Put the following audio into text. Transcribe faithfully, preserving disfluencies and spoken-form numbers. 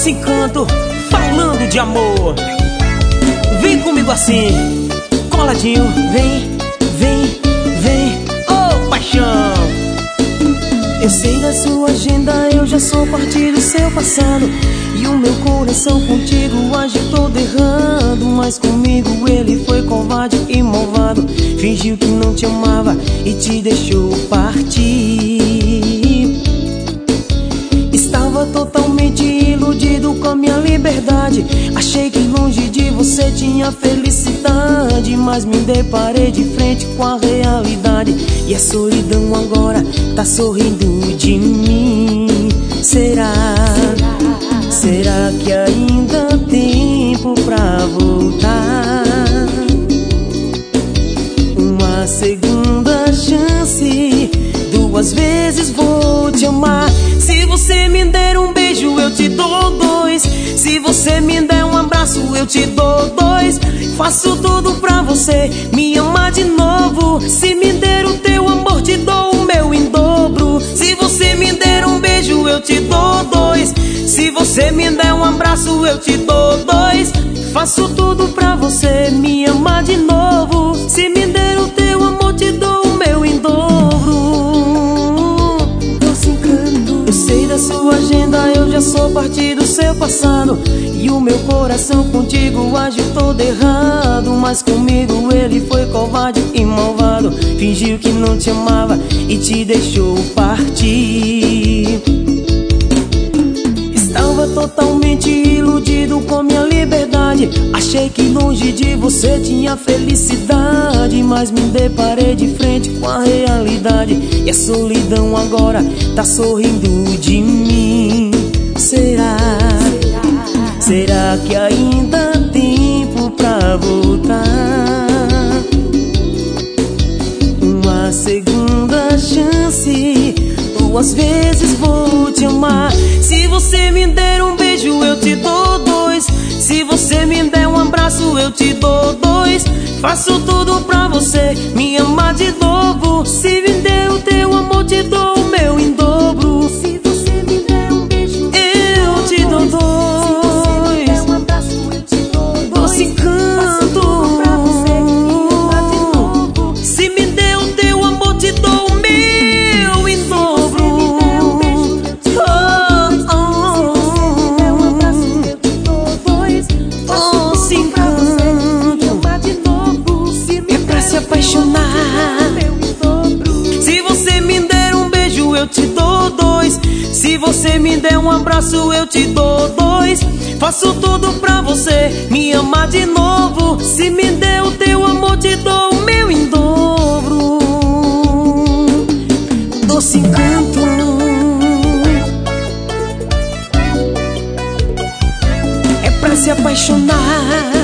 Doce encanto, falando de amor. Vem comigo assim, coladinho. Vem, vem, vem, oh paixão. Eu sei da sua agenda, eu já sou parte do seu passado. E o meu coração contigo age todo errado. Mas comigo ele foi covarde e malvado. Fingiu que não te amava e te deixou partir. Estava totalmente iludido com a minha liberdade. Achei que longe de você tinha felicidade. Mas me deparei de frente com a realidade. E a solidão agora tá sorrindo de mim. Será? Será que ainda há tempo pra voltar? Uma segunda chance, duas vezes vou te amar. Se você me der um beijo, eu te dou dois. Se você me der um abraço, eu te dou dois. Faço tudo pra você me amar de novo. Se me der o teu amor, te dou o meu em dobro. Se você me der um beijo, eu te dou dois. Se você me der um abraço, eu te dou dois. Faço tudo pra você me amar de novo. Se me der o teu amor, te dou o meu em dobro. Doce encanto. Eu sei da sua agenda, eu já sou parte do seu passado. E o meu coração contigo age todo errado. Mas comigo ele foi covarde e malvado. Fingiu que não te amava e te deixou partir. Estava totalmente iludido com minha liberdade. Achei que longe de você tinha felicidade. Mas me deparei de frente com a realidade. E a solidão agora tá sorrindo de mim. Será? Será que ainda há tempo pra voltar? Uma segunda chance, duas vezes vou te amar. Se você me der um beijo, eu te dou dois. Se você me der um abraço, eu te dou dois. Faço tudo pra você me amar de novo. Se me der o teu amor, te dou o meu em dobro. Se você me der um beijo, eu te dou dois. Doce encanto. Se me der o teu amor, te dou o meu em dobro. Doce encanto. É pra se apaixonar. Se você me der um beijo, eu te dou dois. Se você me der um abraço, eu te dou dois. Faço tudo pra você me amar de novo. Se me der o teu amor, te dou o meu em dobro. Doce encanto. É pra se apaixonar.